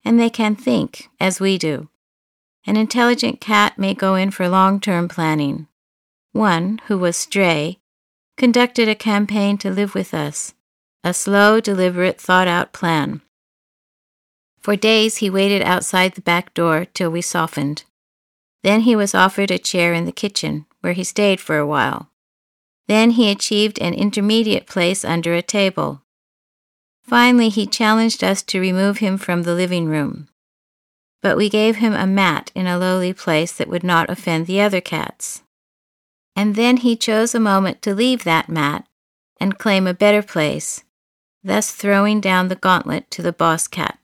and they can think, as we do. An intelligent cat may go in for long-term planning. One, who was Stray, conducted a campaign to live with us, a slow, deliberate, thought-out plan. For days he waited outside the back door till we softened. Then he was offered a chair in the kitchen, where he stayed for a while. Then he achieved an intermediate place under a table. Finally, he challenged us to remove him from the living room. But we gave him a mat in a lowly place that would not offend the other cats. And then he chose a moment to leave that mat and claim a better place, thus throwing down the gauntlet to the boss cat.